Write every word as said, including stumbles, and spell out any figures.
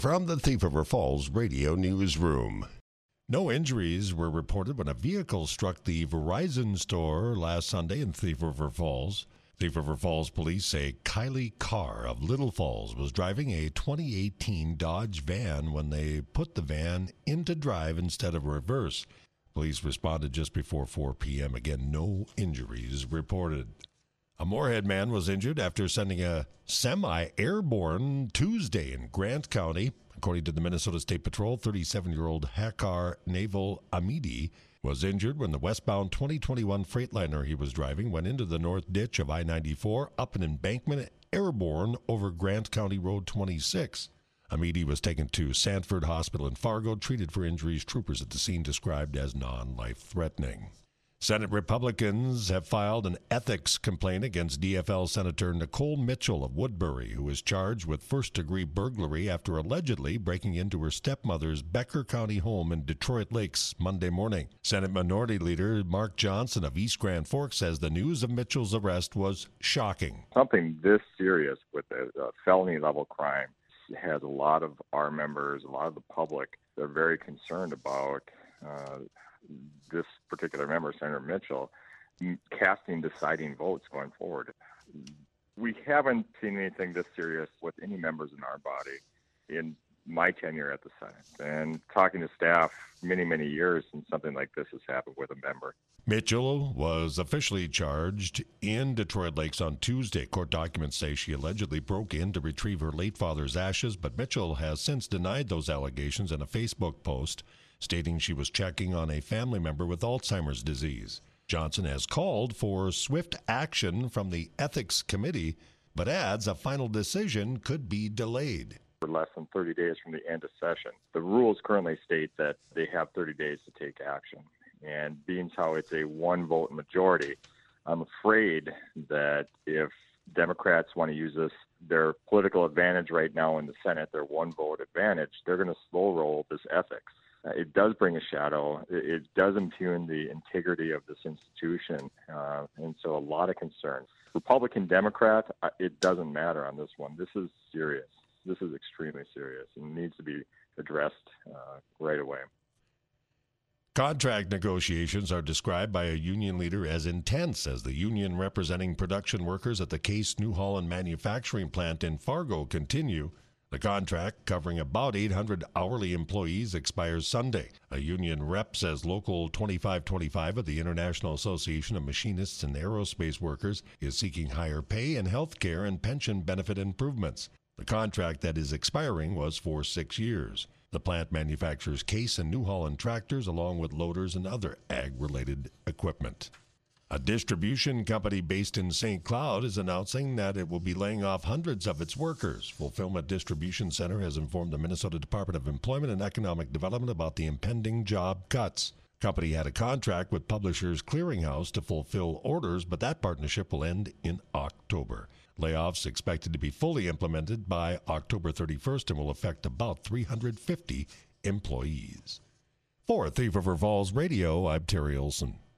From the Thief River Falls Radio Newsroom. No injuries were reported when a vehicle struck the Verizon store last Sunday in Thief River Falls. Thief River Falls police say Kylie Carr of Little Falls was driving a twenty eighteen Dodge van when they put the van into drive instead of reverse. Police responded just before four p.m. Again, no injuries reported. A Moorhead man was injured after sending a semi airborne Tuesday in Grant County. According to the Minnesota State Patrol, thirty-seven-year-old Hakar Naval Amidi was injured when the westbound twenty twenty-one Freightliner he was driving went into the north ditch of I ninety-four up an embankment airborne over Grant County Road twenty-six. Amidi was taken to Sanford Hospital in Fargo, treated for injuries troopers at the scene described as non-life-threatening. Senate Republicans have filed an ethics complaint against D F L Senator Nicole Mitchell of Woodbury, who is charged with first-degree burglary after allegedly breaking into her stepmother's Becker County home in Detroit Lakes Monday morning. Senate Minority Leader Mark Johnson of East Grand Forks says the news of Mitchell's arrest was shocking. Something this serious with a, a felony-level crime has a lot of our members, a lot of the public, they're very concerned about uh, this particular member, Senator Mitchell, casting deciding votes going forward. We haven't seen anything this serious with any members in our body in my tenure at the Senate. And talking to staff many, many years since something like this has happened with a member. Mitchell was officially charged in Detroit Lakes on Tuesday. Court documents say she allegedly broke in to retrieve her late father's ashes, but Mitchell has since denied those allegations in a Facebook post, stating she was checking on a family member with Alzheimer's disease. Johnson has called for swift action from the Ethics Committee, but adds a final decision could be delayed. For less than thirty days from the end of session. The rules currently state that they have thirty days to take action. And being how it's a one-vote majority, I'm afraid that if Democrats want to use this, their political advantage right now in the Senate, their one-vote advantage, they're going to slow roll this ethics. Uh, it does bring a shadow. It, it does impugn the integrity of this institution, uh, and so a lot of concern. Republican, Democrat, uh, it doesn't matter on this one. This is serious. This is extremely serious and needs to be addressed uh, right away. Contract negotiations are described by a union leader as intense as the union representing production workers at the Case New Holland manufacturing plant in Fargo continue. The contract, covering about eight hundred hourly employees, expires Sunday. A union rep says Local twenty-five twenty-five of the International Association of Machinists and Aerospace Workers is seeking higher pay and health care and pension benefit improvements. The contract that is expiring was for six years. The plant manufactures Case and New Holland tractors along with loaders and other ag-related equipment. A distribution company based in Saint Cloud is announcing that it will be laying off hundreds of its workers. Fulfillment Distribution Center has informed the Minnesota Department of Employment and Economic Development about the impending job cuts. The company had a contract with Publishers Clearinghouse to fulfill orders, but that partnership will end in October. Layoffs expected to be fully implemented by October thirty-first and will affect about three hundred fifty employees. For Thief River Falls Radio, I'm Terry Olson.